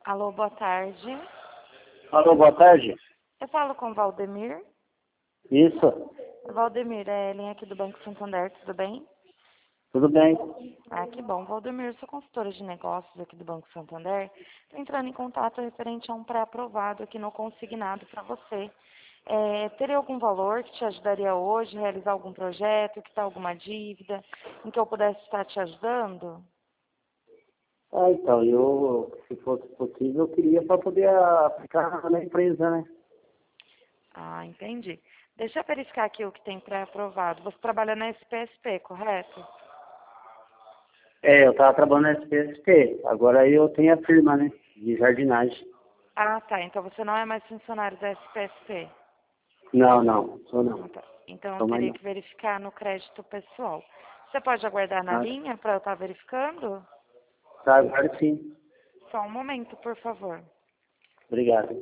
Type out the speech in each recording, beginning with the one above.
Alô, boa tarde. Alô, boa tarde. Eu falo com o Valdemir. Isso, Valdemir, é linha aqui do Banco Santander, tudo bem? tudo bem? Ah, que bom. Valdemir, eu sou consultora de negócios aqui do Banco Santander. Estou entrando em contato referente a um pré-aprovado aqui no consignado para você. Teria algum valor que te ajudaria hoje a realizar algum projeto, quitar alguma dívida, em que eu pudesse estar te ajudando? Então, se fosse possível, eu queria para poder aplicar na empresa, né? Ah, entendi. Deixa eu verificar aqui o que tem pré-aprovado. Você trabalha na SPSP, correto? Eu estava trabalhando na SPSP, agora eu tenho a firma, né? De jardinagem. Ah, tá. Então você não é mais funcionário da SPSP. Não, sou não. Ah, tá. Então eu Sou mais teria não. que verificar no crédito pessoal. Você pode aguardar na Ah, linha para eu estar verificando? tá, agora sim. Só um momento, por favor. Obrigado.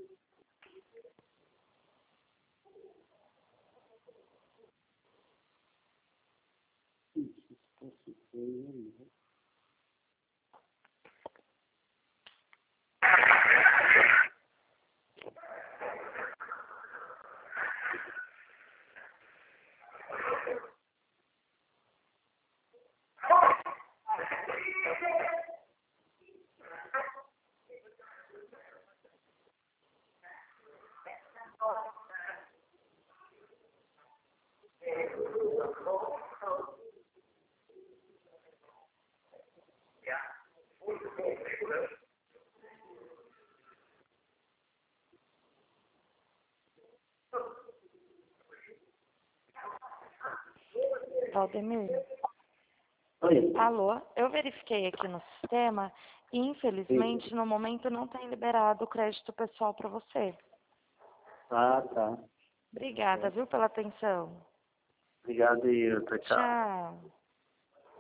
Valdemir? Oi. Alô? Eu verifiquei aqui no sistema e Sim. infelizmente no momento não tem liberado o crédito pessoal para você. Ah, tá. Obrigada, viu, pela atenção. Obrigado e tchau. Tchau.